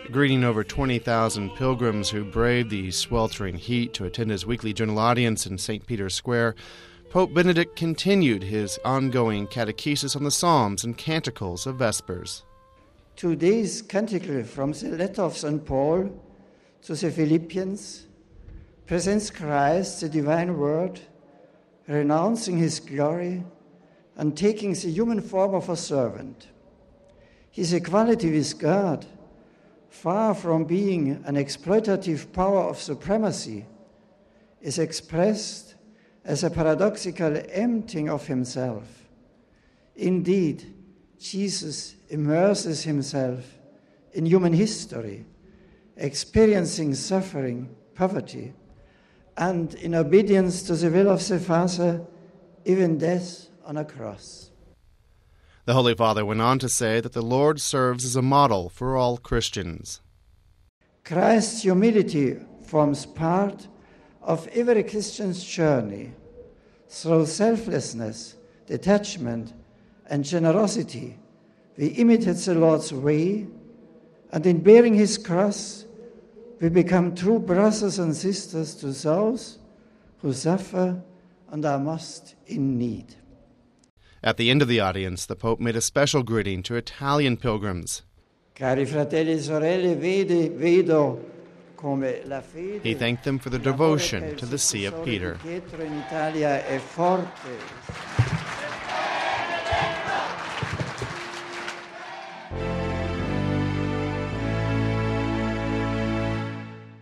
Greeting over 20,000 pilgrims who braved the sweltering heat to attend his weekly general audience in St. Peter's Square, Pope Benedict continued his ongoing catechesis on the Psalms and Canticles of Vespers. Today's canticle from the letter of St. Paul to the Philippians presents Christ, the divine Word, renouncing his glory and taking the human form of a servant. His equality with God, far from being an exploitative power of supremacy, is expressed as a paradoxical emptying of himself. Indeed, Jesus immerses himself in human history, experiencing suffering, poverty, and in obedience to the will of the Father, even death on a cross. The Holy Father went on to say that the Lord serves as a model for all Christians. Christ's humility forms part of every Christian's journey. Through selflessness, detachment, and generosity, we imitate the Lord's way, and in bearing his cross, we become true brothers and sisters to those who suffer and are most in need. At the end of the audience, the Pope made a special greeting to Italian pilgrims. Cari fratelli e sorelle, vedo come la fede. He thanked them for their devotion to the See of Peter. In Italia è forte.